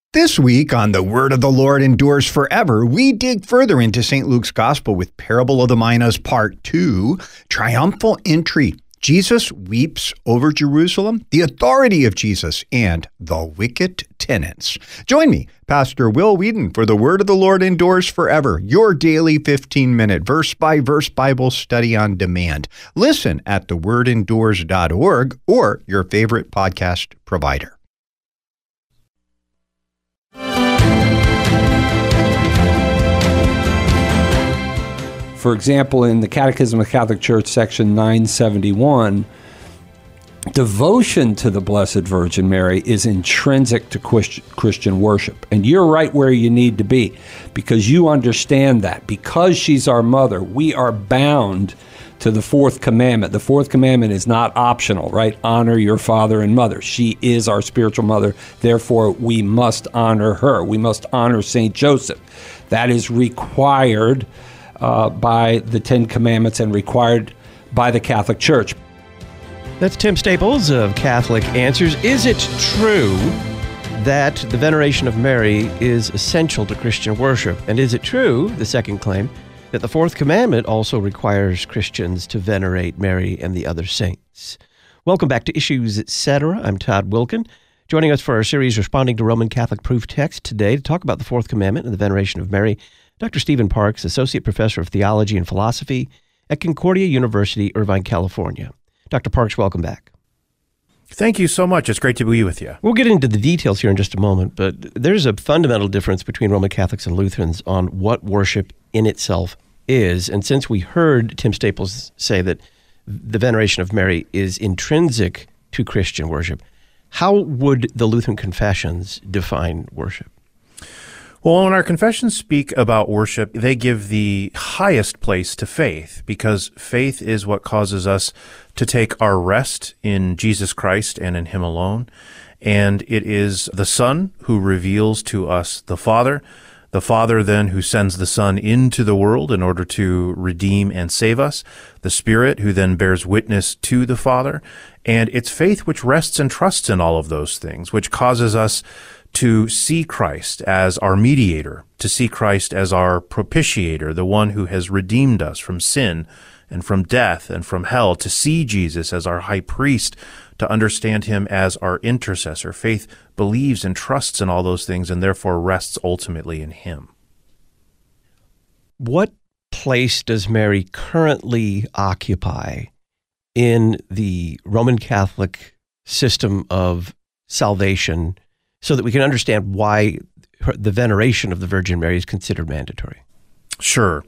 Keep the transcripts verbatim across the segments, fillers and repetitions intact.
This week on The Word of the Lord Endures Forever, we dig further into Saint Luke's Gospel with Parable of the Minas Part two, Triumphal Entry. Jesus weeps over Jerusalem, the authority of Jesus, and the wicked tenants. Join me, Pastor Will Whedon, for The Word of the Lord Endures Forever, your daily fifteen-minute verse-by-verse Bible study on demand. Listen at the word endures dot org or your favorite podcast provider. For example, in the Catechism of the Catholic Church, section nine seventy-one, devotion to the Blessed Virgin Mary is intrinsic to Christian worship. And you're right where you need to be, because you understand that. Because she's our mother, we are bound to the fourth commandment. The fourth commandment is not optional, right? Honor your father and mother. She is our spiritual mother. Therefore, we must honor her. We must honor Saint Joseph. That is required Uh, by the Ten Commandments and required by the Catholic Church. That's Tim Staples of Catholic Answers. Is it true that the veneration of Mary is essential to Christian worship? And is it true, the second claim, that the fourth commandment also requires Christians to venerate Mary and the other saints? Welcome back to Issues, et cetera. I'm Todd Wilkin. Joining us for our series responding to Roman Catholic proof text today to talk about the fourth commandment and the veneration of Mary, Doctor Stephen Parks, Associate Professor of Theology and Philosophy at Concordia University, Irvine, California. Doctor Parks, welcome back. Thank you so much. It's great to be with you. We'll get into the details here in just a moment, but there's a fundamental difference between Roman Catholics and Lutherans on what worship in itself is. And since we heard Tim Staples say that the veneration of Mary is intrinsic to Christian worship, how would the Lutheran confessions define worship? Well, when our confessions speak about worship, they give the highest place to faith, because faith is what causes us to take our rest in Jesus Christ and in Him alone. And it is the Son who reveals to us the Father, the Father then who sends the Son into the world in order to redeem and save us, the Spirit who then bears witness to the Father. And it's faith which rests and trusts in all of those things, which causes us to see Christ as our mediator, to see Christ as our propitiator, the one who has redeemed us from sin and from death and from hell, to see Jesus as our high priest, to understand Him as our intercessor. Faith believes and trusts in all those things and therefore rests ultimately in Him. What place does Mary currently occupy in the Roman Catholic system of salvation, so that we can understand why the veneration of the Virgin Mary is considered mandatory? Sure.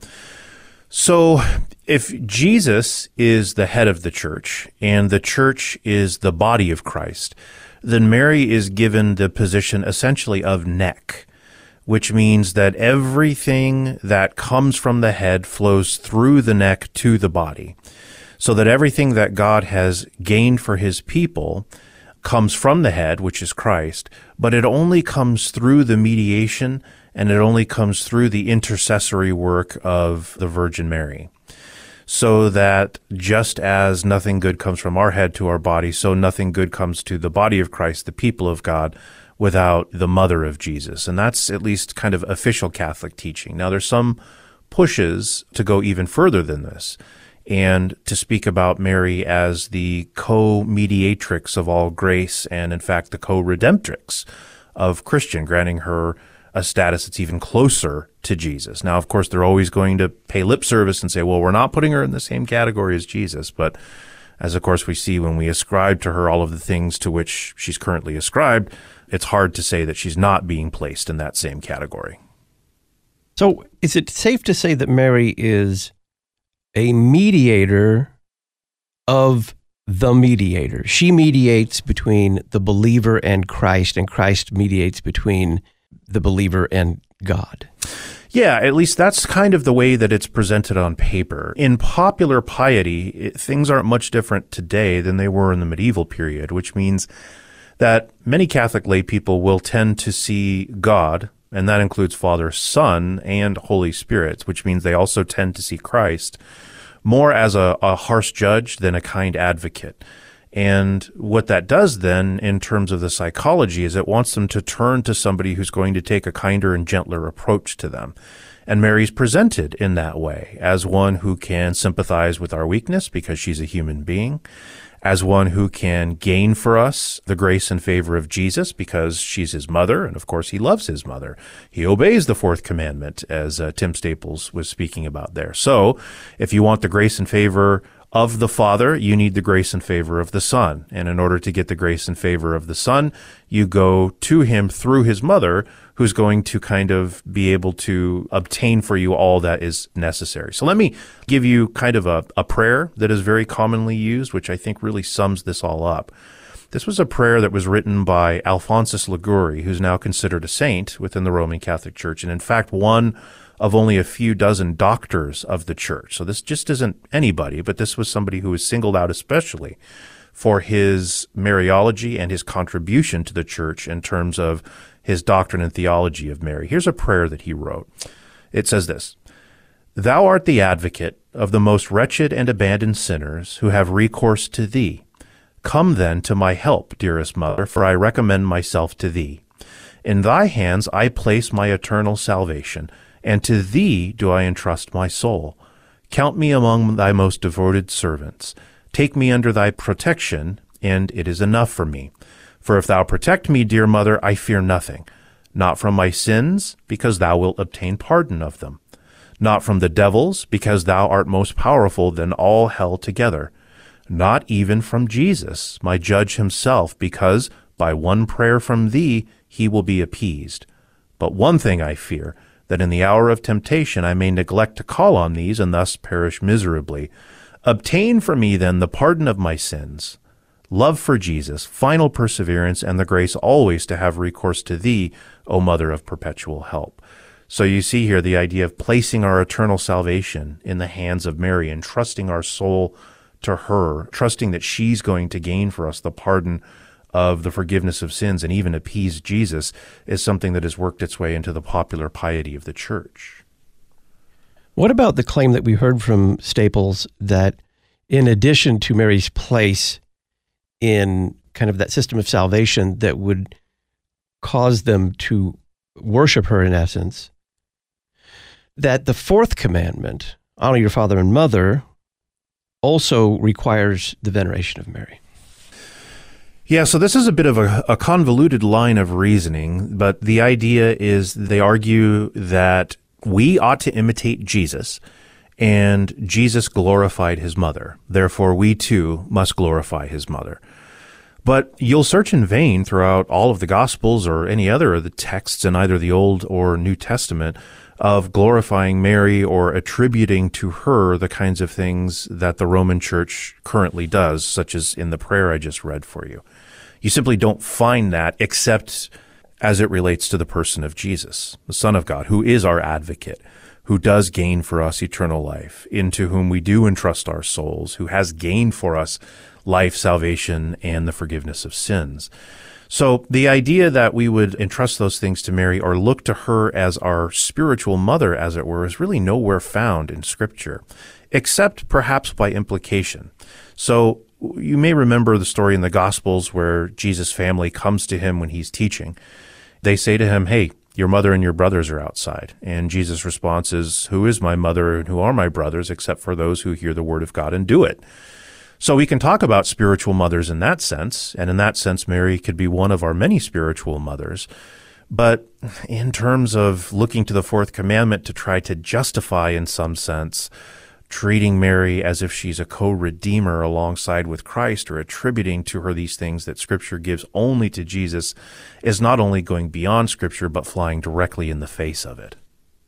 So if Jesus is the head of the church and the church is the body of Christ, then Mary is given the position essentially of neck, which means that everything that comes from the head flows through the neck to the body, so that everything that God has gained for His people comes from the head, which is Christ, but it only comes through the mediation and it only comes through the intercessory work of the Virgin Mary. So that just as nothing good comes from our head to our body, so nothing good comes to the body of Christ, the people of God, without the mother of Jesus. And that's at least kind of official Catholic teaching. Now, there's some pushes to go even further than this, and to speak about Mary as the co-mediatrix of all grace and, in fact, the co-redemptrix of Christian, granting her a status that's even closer to Jesus. Now, of course, they're always going to pay lip service and say, well, we're not putting her in the same category as Jesus. But as, of course, we see when we ascribe to her all of the things to which she's currently ascribed, it's hard to say that she's not being placed in that same category. So is it safe to say that Mary is a mediator of the mediator? She mediates between the believer and Christ, and Christ mediates between the believer and God. Yeah, at least that's kind of the way that it's presented on paper. In popular piety, it, things aren't much different today than they were in the medieval period, which means that many Catholic lay people will tend to see God, and that includes Father, Son, and Holy Spirit, which means they also tend to see Christ more as a, a harsh judge than a kind advocate. And what that does then, in terms of the psychology, is it wants them to turn to somebody who's going to take a kinder and gentler approach to them. And Mary's presented in that way, as one who can sympathize with our weakness because she's a human being, as one who can gain for us the grace and favor of Jesus because she's his mother, and of course he loves his mother. He obeys the fourth commandment, as uh, Tim Staples was speaking about there. So if you want the grace and favor of the Father, you need the grace and favor of the Son. And in order to get the grace and favor of the Son, you go to him through his mother, who's going to kind of be able to obtain for you all that is necessary. So let me give you kind of a, a prayer that is very commonly used, which I think really sums this all up. This was a prayer that was written by Alphonsus Liguori, who's now considered a saint within the Roman Catholic Church, and in fact one of only a few dozen doctors of the church. So this just isn't anybody, but this was somebody who was singled out especially for his Mariology and his contribution to the church in terms of his doctrine and theology of Mary. Here's a prayer that he wrote. It says this: "Thou art the advocate of the most wretched and abandoned sinners who have recourse to thee. Come then to my help, dearest mother, for I recommend myself to thee. In thy hands I place my eternal salvation, and to thee do I entrust my soul. Count me among thy most devoted servants. Take me under thy protection, and it is enough for me. For if thou protect me, dear mother, I fear nothing, not from my sins, because thou wilt obtain pardon of them, not from the devils, because thou art most powerful than all hell together, not even from Jesus, my judge himself, because by one prayer from thee he will be appeased. But one thing I fear, that in the hour of temptation I may neglect to call on these, and thus perish miserably. Obtain for me then the pardon of my sins, love for Jesus, final perseverance, and the grace always to have recourse to thee, O Mother of perpetual help." So you see here the idea of placing our eternal salvation in the hands of Mary and trusting our soul to her, trusting that she's going to gain for us the pardon of the forgiveness of sins and even appease Jesus, is something that has worked its way into the popular piety of the church. What about the claim that we heard from Staples that in addition to Mary's place in kind of that system of salvation that would cause them to worship her in essence, that the fourth commandment, honor your father and mother, also requires the veneration of Mary? Yeah, so this is a bit of a, a convoluted line of reasoning, but the idea is they argue that we ought to imitate Jesus, and Jesus glorified his mother. Therefore, we too must glorify his mother. But you'll search in vain throughout all of the Gospels or any other of the texts in either the Old or New Testament of glorifying Mary or attributing to her the kinds of things that the Roman Church currently does, such as in the prayer I just read for you. You simply don't find that except as it relates to the person of Jesus, the Son of God, who is our advocate, who does gain for us eternal life, into whom we do entrust our souls, who has gained for us life, salvation, and the forgiveness of sins. So the idea that we would entrust those things to Mary or look to her as our spiritual mother, as it were, is really nowhere found in Scripture, except perhaps by implication. So you may remember the story in the Gospels where Jesus' family comes to him when he's teaching. They say to him, "Hey, your mother and your brothers are outside." And Jesus' response is, "Who is my mother and who are my brothers except for those who hear the word of God and do it?" So we can talk about spiritual mothers in that sense, and in that sense, Mary could be one of our many spiritual mothers. But in terms of looking to the fourth commandment to try to justify, in some sense, treating Mary as if she's a co-redeemer alongside with Christ, or attributing to her these things that Scripture gives only to Jesus, is not only going beyond Scripture, but flying directly in the face of it.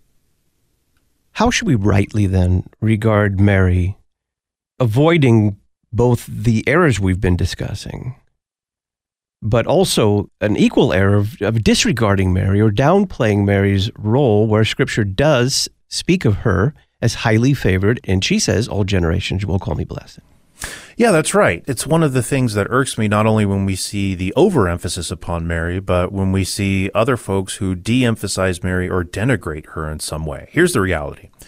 How should we rightly then regard Mary, avoiding both the errors we've been discussing, but also an equal error of, of disregarding Mary or downplaying Mary's role, where Scripture does speak of her as highly favored, and she says, "All generations will call me blessed"? Yeah, that's right. It's one of the things that irks me, not only when we see the overemphasis upon Mary, but when we see other folks who de-emphasize Mary or denigrate her in some way. Here's the reality.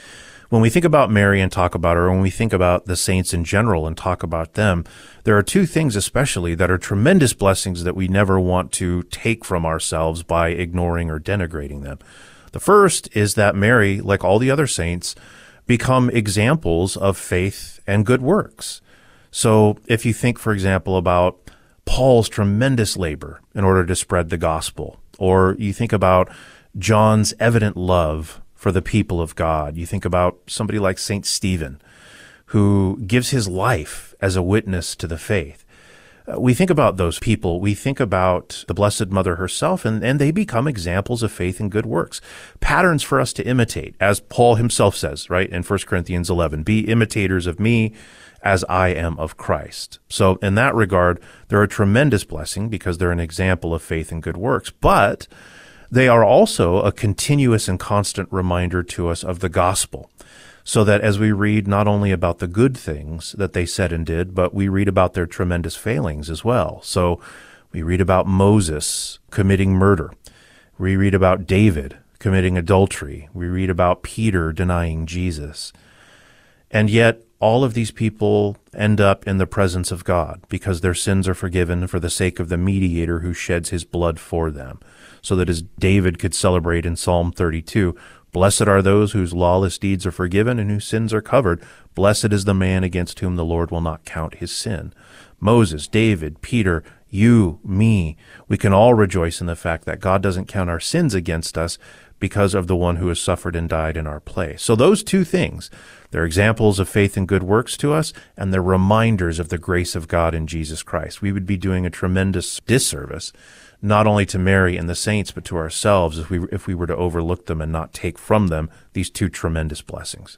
when we think about Mary and talk about her, when we think about the saints in general and talk about them, there are two things especially that are tremendous blessings that we never want to take from ourselves by ignoring or denigrating them. The first is that Mary, like all the other saints, become examples of faith and good works. So if you think, for example, about Paul's tremendous labor in order to spread the gospel, or you think about John's evident love for the people of God, you think about somebody like Saint Stephen, who gives his life as a witness to the faith. Uh, we think about those people. We think about the Blessed Mother herself, and, and they become examples of faith and good works, patterns for us to imitate, as Paul himself says, right, in First Corinthians eleven, be imitators of me as I am of Christ. So in that regard, they're a tremendous blessing because they're an example of faith and good works, but they are also a continuous and constant reminder to us of the gospel, so that as we read not only about the good things that they said and did, but we read about their tremendous failings as well. So we read about Moses committing murder. We read about David committing adultery. We read about Peter denying Jesus. And yet, all of these people end up in the presence of God because their sins are forgiven for the sake of the mediator who sheds his blood for them. So that as David could celebrate in Psalm thirty-two, blessed are those whose lawless deeds are forgiven and whose sins are covered. Blessed is the man against whom the Lord will not count his sin. Moses, David, Peter, you, me, we can all rejoice in the fact that God doesn't count our sins against us because of the one who has suffered and died in our place. So those two things, they're examples of faith and good works to us, and they're reminders of the grace of God in Jesus Christ. We would be doing a tremendous disservice, not only to Mary and the saints, but to ourselves if we if we were to overlook them and not take from them these two tremendous blessings.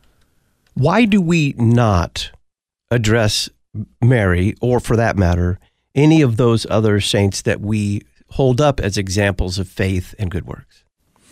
Why do we not address Mary, or for that matter, any of those other saints that we hold up as examples of faith and good works?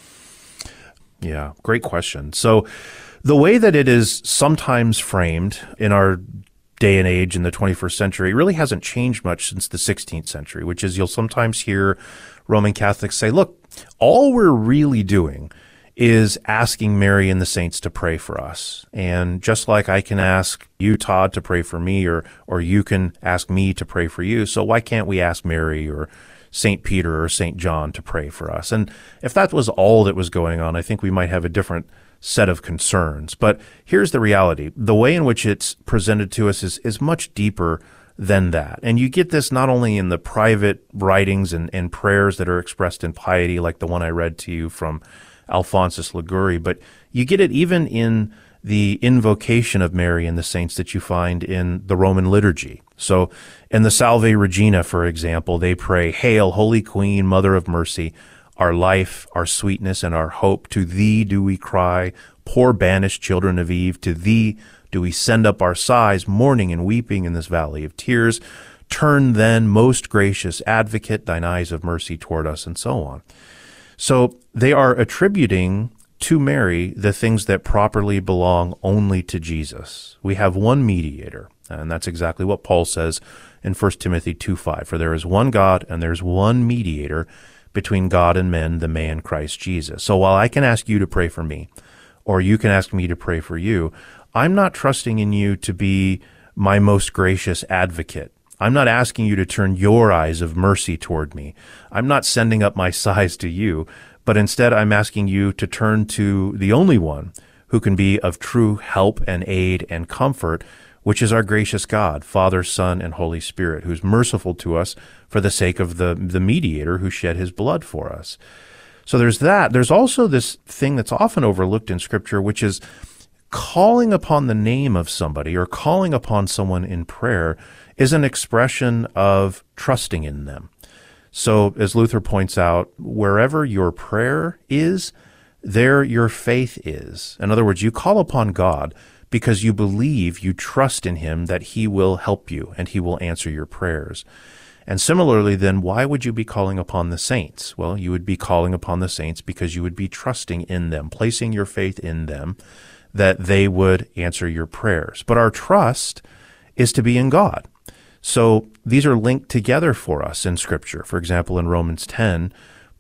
Yeah, great question. So the way that it is sometimes framed in our day and age in the twenty-first century, it really hasn't changed much since the sixteenth century, which is you'll sometimes hear Roman Catholics say, look, all we're really doing is asking Mary and the saints to pray for us. And just like I can ask you, Todd, to pray for me, or or you can ask me to pray for you, so why can't we ask Mary or Saint Peter or Saint John to pray for us? And if that was all that was going on, I think we might have a different set of concerns. But here's the reality. The way in which it's presented to us is, is much deeper than that. And you get this not only in the private writings and, and prayers that are expressed in piety, like the one I read to you from Alphonsus Liguori, but you get it even in the invocation of Mary and the saints that you find in the Roman liturgy. So in the Salve Regina, for example, they pray, Hail, Holy Queen, Mother of Mercy, our life, our sweetness, and our hope. To thee do we cry, poor banished children of Eve. To thee do we send up our sighs, mourning and weeping in this valley of tears. Turn then, most gracious advocate, thine eyes of mercy toward us, and so on. So they are attributing to Mary the things that properly belong only to Jesus. We have one mediator, and that's exactly what Paul says in First Timothy two five. For there is one God, and there's one mediator between God and men, the man Christ Jesus. So while I can ask you to pray for me, or you can ask me to pray for you, I'm not trusting in you to be my most gracious advocate. I'm not asking you to turn your eyes of mercy toward me. I'm not sending up my sighs to you, but instead I'm asking you to turn to the only one who can be of true help and aid and comfort, which is our gracious God, Father, Son, and Holy Spirit, who's merciful to us for the sake of the, the mediator who shed his blood for us. So there's that. There's also this thing that's often overlooked in Scripture, which is calling upon the name of somebody or calling upon someone in prayer is an expression of trusting in them. So as Luther points out, wherever your prayer is, there your faith is. In other words, you call upon God because you believe, you trust in him that he will help you and he will answer your prayers. And similarly, then, why would you be calling upon the saints? Well, you would be calling upon the saints because you would be trusting in them, placing your faith in them, that they would answer your prayers. But our trust is to be in God. So these are linked together for us in Scripture. For example, in Romans ten,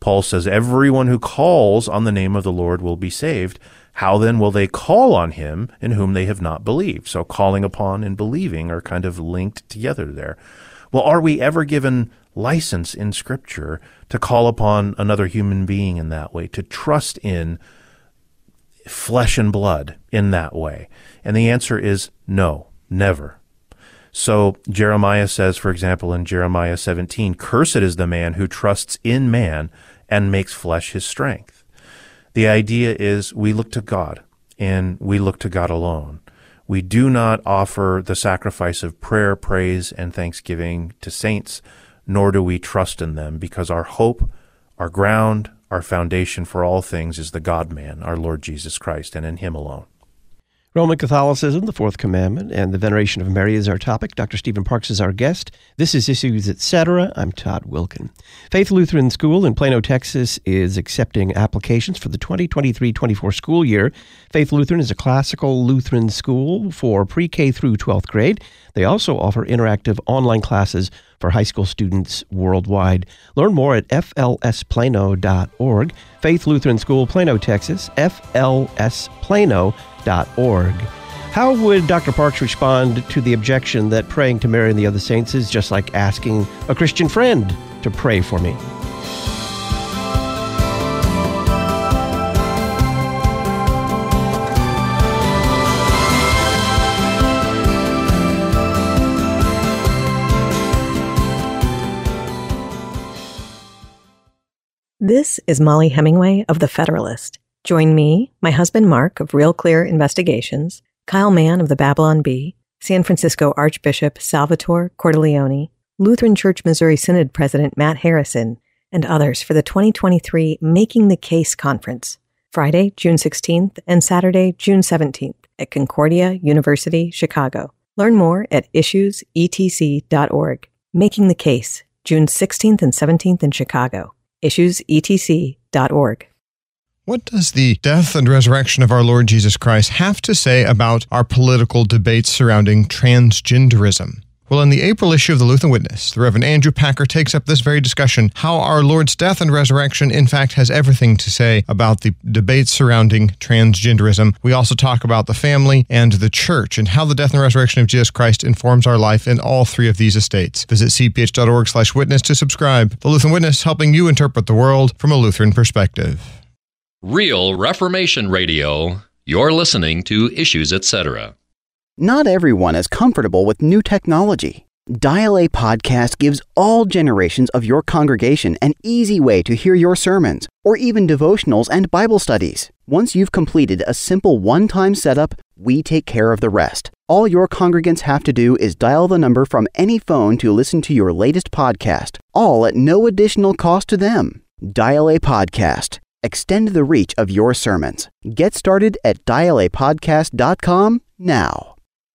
Paul says, everyone who calls on the name of the Lord will be saved. How then will they call on him in whom they have not believed? So calling upon and believing are kind of linked together there. Well, are we ever given license in Scripture to call upon another human being in that way, to trust in flesh and blood in that way? And the answer is no, never. So Jeremiah says, for example, in Jeremiah seventeen, cursed is the man who trusts in man and makes flesh his strength. The idea is we look to God, and we look to God alone. We do not offer the sacrifice of prayer, praise, and thanksgiving to saints, nor do we trust in them, because our hope, our ground, our foundation for all things is the God-man, our Lord Jesus Christ, and in him alone. Roman Catholicism, the Fourth Commandment, and the veneration of Mary is our topic. Doctor Stephen Parks is our guest. This is Issues, et cetera. I'm Todd Wilken. Faith Lutheran School in Plano, Texas is accepting applications for the twenty twenty-three twenty-four school year. Faith Lutheran is a classical Lutheran school for pre-K through twelfth grade. They also offer interactive online classes for high school students worldwide. Learn more at f l s plano dot org. Faith Lutheran School, Plano, Texas, f l s plano dot org. How would Doctor Parks respond to the objection that praying to Mary and the other saints is just like asking a Christian friend to pray for me? This is Molly Hemingway of The Federalist. Join me, my husband Mark of Real Clear Investigations, Kyle Mann of the Babylon Bee, San Francisco Archbishop Salvatore Cordileone, Lutheran Church Missouri Synod President Matt Harrison, and others for the twenty twenty-three Making the Case Conference, Friday, June sixteenth and Saturday, June seventeenth at Concordia University, Chicago. Learn more at issues e t c dot org. Making the Case, June sixteenth and seventeenth in Chicago. issues e t c dot org. What does the death and resurrection of our Lord Jesus Christ have to say about our political debates surrounding transgenderism? Well, in the April issue of the Lutheran Witness, the Reverend Andrew Packer takes up this very discussion, how our Lord's death and resurrection, in fact, has everything to say about the debates surrounding transgenderism. We also talk about the family and the church and how the death and resurrection of Jesus Christ informs our life in all three of these estates. Visit c p h dot org slash witness to subscribe. The Lutheran Witness, helping you interpret the world from a Lutheran perspective. Real Reformation Radio. You're listening to Issues, et cetera. Not everyone is comfortable with new technology. Dial A Podcast gives all generations of your congregation an easy way to hear your sermons, or even devotionals and Bible studies. Once you've completed a simple one-time setup, we take care of the rest. All your congregants have to do is dial the number from any phone to listen to your latest podcast, all at no additional cost to them. Dial A Podcast. Extend the reach of your sermons. Get started at dial a podcast dot com now.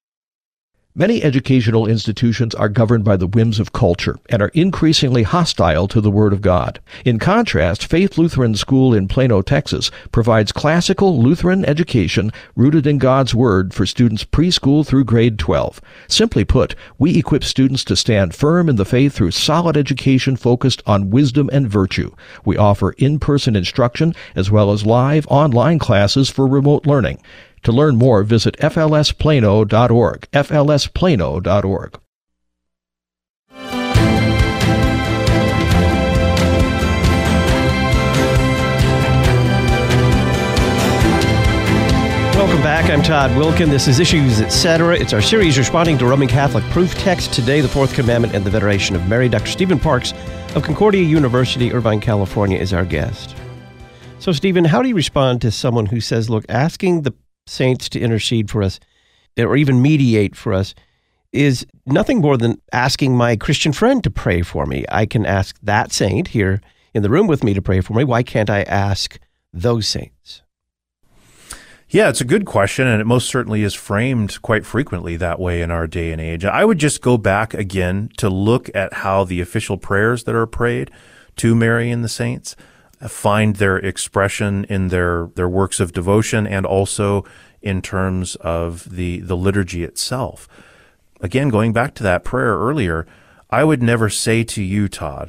Many educational institutions are governed by the whims of culture and are increasingly hostile to the Word of God. In contrast, Faith Lutheran School in Plano, Texas, provides classical Lutheran education rooted in God's Word for students preschool through grade twelve. Simply put, we equip students to stand firm in the faith through solid education focused on wisdom and virtue. We offer in-person instruction as well as live online classes for remote learning. To learn more, visit f l s plano dot org, f l s plano dot org. Welcome back. I'm Todd Wilken. This is Issues, et cetera. It's our series responding to Roman Catholic proof text. Today, the Fourth Commandment and the Veneration of Mary. Doctor Stephen Parks of Concordia University, Irvine, California, is our guest. So, Stephen, how do you respond to someone who says, look, asking the saints to intercede for us or even mediate for us is nothing more than asking my Christian friend to pray for me? I can ask that saint here in the room with me to pray for me. Why can't I ask those saints? Yeah, it's a good question, and it most certainly is framed quite frequently that way in our day and age. I would just go back again to look at how the official prayers that are prayed to Mary and the saints find their expression in their, their works of devotion and also in terms of the, the liturgy itself. Again, going back to that prayer earlier, I would never say to you, Todd,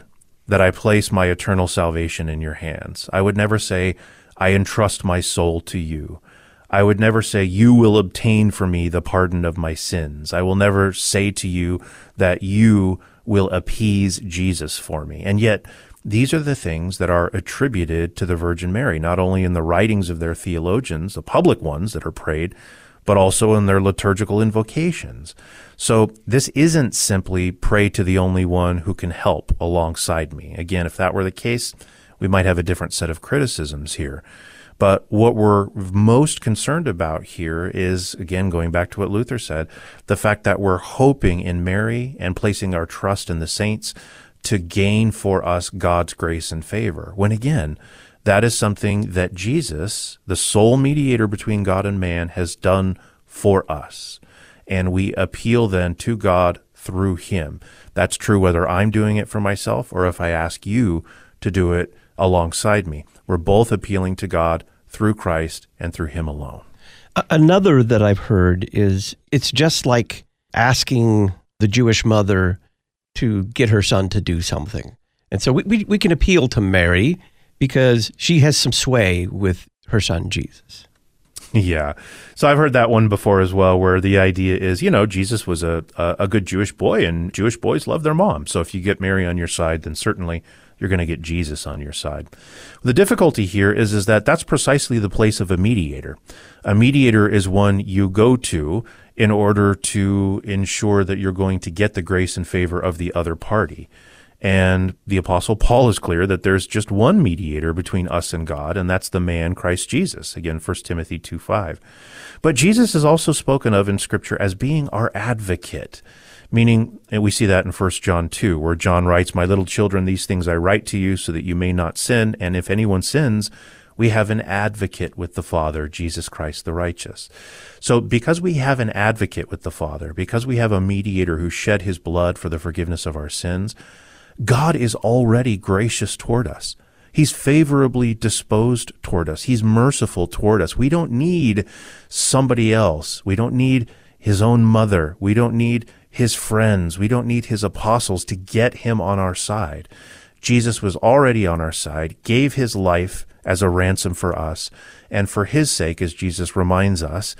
that I place my eternal salvation in your hands. I would never say, I entrust my soul to you. I would never say, you will obtain for me the pardon of my sins. I will never say to you that you will appease Jesus for me. And yet, these are the things that are attributed to the Virgin Mary, not only in the writings of their theologians, the public ones that are prayed, but also in their liturgical invocations. So this isn't simply pray to the only one who can help alongside me. Again, if that were the case, we might have a different set of criticisms here. But what we're most concerned about here is, again, going back to what Luther said, the fact that we're hoping in Mary and placing our trust in the saints to gain for us God's grace and favor. When again, that is something that Jesus, the sole mediator between God and man, has done for us. And we appeal then to God through him. That's true whether I'm doing it for myself or if I ask you to do it alongside me. We're both appealing to God through Christ and through him alone. Another that I've heard is it's just like asking the Jewish mother to get her son to do something. And so we, we, we can appeal to Mary because she has some sway with her son Jesus. Yeah. So I've heard that one before as well, where the idea is, you know, Jesus was a, a, a good Jewish boy, and Jewish boys love their mom. So if you get Mary on your side, then certainly you're going to get Jesus on your side. The difficulty here is, is that that's precisely the place of a mediator. A mediator is one you go to in order to ensure that you're going to get the grace and favor of the other party. And the Apostle Paul is clear that there's just one mediator between us and God, and that's the man Christ Jesus. Again, First Timothy two five. But Jesus is also spoken of in Scripture as being our advocate, meaning, and we see that in First John two, where John writes, "My little children, these things I write to you so that you may not sin, and if anyone sins, we have an advocate with the Father, Jesus Christ the righteous." So because we have an advocate with the Father, because we have a mediator who shed his blood for the forgiveness of our sins, God is already gracious toward us. He's favorably disposed toward us. He's merciful toward us. We don't need somebody else. We don't need his own mother. We don't need his friends. We don't need his apostles to get him on our side. Jesus was already on our side, gave his life as a ransom for us, and for his sake, as Jesus reminds us,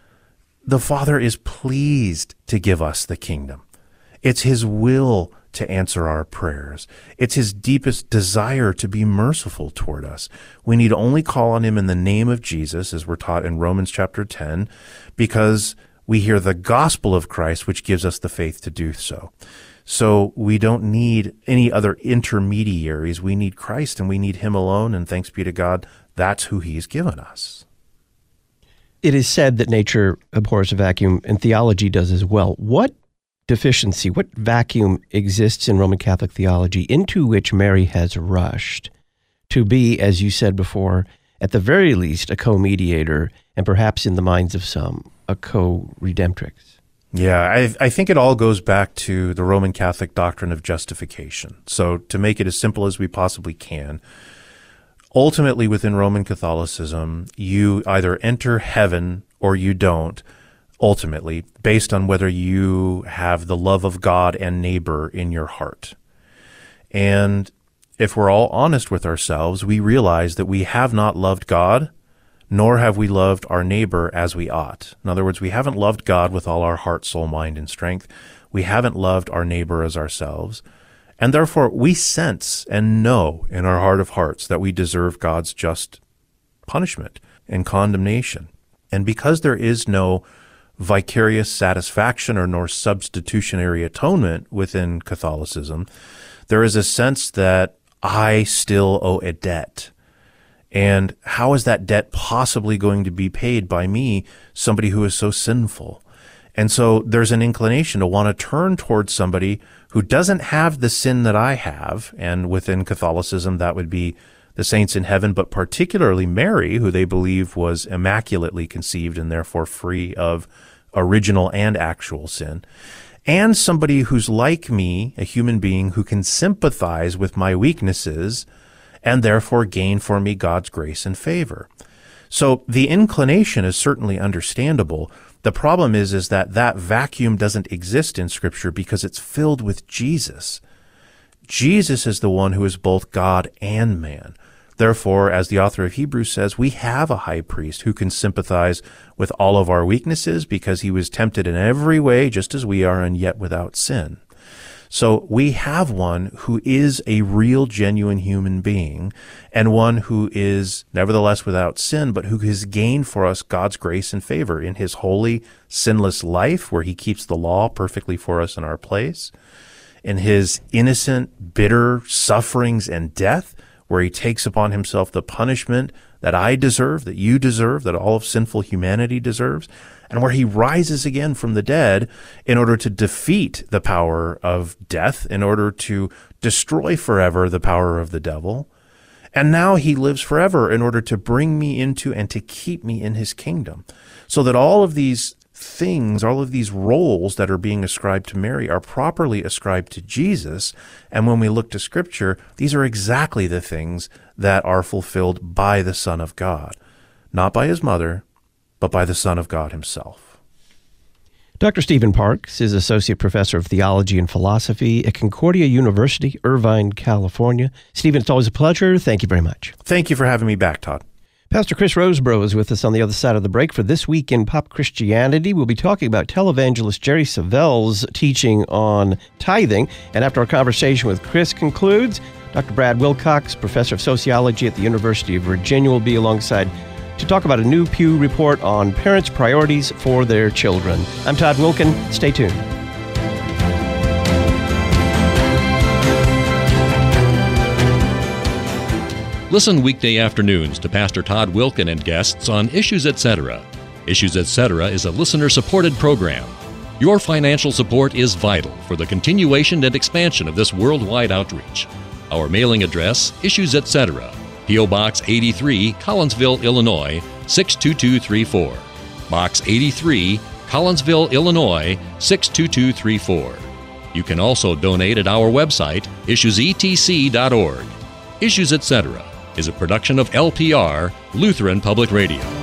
the Father is pleased to give us the kingdom. It's his will to answer our prayers. It's his deepest desire to be merciful toward us. We need only call on him in the name of Jesus, as we're taught in Romans chapter ten, because we hear the gospel of Christ, which gives us the faith to do so. So we don't need any other intermediaries. We need Christ, and we need him alone, and thanks be to God, that's who he's given us. It is said that nature abhors a vacuum, and theology does as well. What deficiency, what vacuum exists in Roman Catholic theology into which Mary has rushed to be, as you said before, at the very least, a co-mediator, and perhaps in the minds of some, a co-redemptrix? Yeah, I, I think it all goes back to the Roman Catholic doctrine of justification. So to make it as simple as we possibly can, ultimately within Roman Catholicism, you either enter heaven or you don't, ultimately, based on whether you have the love of God and neighbor in your heart. And if we're all honest with ourselves, we realize that we have not loved God, nor have we loved our neighbor as we ought. In other words, we haven't loved God with all our heart, soul, mind, and strength. We haven't loved our neighbor as ourselves. And therefore, we sense and know in our heart of hearts that we deserve God's just punishment and condemnation. And because there is no vicarious satisfaction or nor substitutionary atonement within Catholicism, there is a sense that I still owe a debt. And how is that debt possibly going to be paid by me, somebody who is so sinful? And so there's an inclination to want to turn towards somebody who doesn't have the sin that I have. And within Catholicism, that would be the saints in heaven, but particularly Mary, who they believe was immaculately conceived and therefore free of original and actual sin. And somebody who's like me, a human being who can sympathize with my weaknesses and therefore gain for me God's grace and favor. So the inclination is certainly understandable. The problem is, is that that vacuum doesn't exist in Scripture because it's filled with Jesus. Jesus is the one who is both God and man. Therefore, as the author of Hebrews says, we have a high priest who can sympathize with all of our weaknesses because he was tempted in every way just as we are and yet without sin. So we have one who is a real, genuine human being and one who is nevertheless without sin, but who has gained for us God's grace and favor in his holy, sinless life where he keeps the law perfectly for us in our place, in his innocent, bitter sufferings and death, where he takes upon himself the punishment that I deserve, that you deserve, that all of sinful humanity deserves, and where he rises again from the dead in order to defeat the power of death, in order to destroy forever the power of the devil. And now he lives forever in order to bring me into and to keep me in his kingdom. So that all of these things, all of these roles that are being ascribed to Mary are properly ascribed to Jesus. And when we look to Scripture, these are exactly the things that are fulfilled by the Son of God. Not by his mother, but by the Son of God himself. Doctor Stephen Parks is Associate Professor of Theology and Philosophy at Concordia University, Irvine, California. Stephen, it's always a pleasure. Thank you very much. Thank you for having me back, Todd. Pastor Chris Rosebrough is with us on the other side of the break for This Week in Pop Christianity. We'll be talking about televangelist Jerry Savelle's teaching on tithing. And after our conversation with Chris concludes, Doctor Brad Wilcox, Professor of Sociology at the University of Virginia, will be alongside to talk about a new Pew report on parents' priorities for their children. I'm Todd Wilken. Stay tuned. Listen weekday afternoons to Pastor Todd Wilken and guests on Issues Etc. Issues Etc. is a listener-supported program. Your financial support is vital for the continuation and expansion of this worldwide outreach. Our mailing address, Issues Etc., P O. Box eighty-three, Collinsville, Illinois, six two two three four. Box eighty-three, Collinsville, Illinois, six two two three four. You can also donate at our website, issues e t c dot org. Issues Etc. is a production of L P R, Lutheran Public Radio.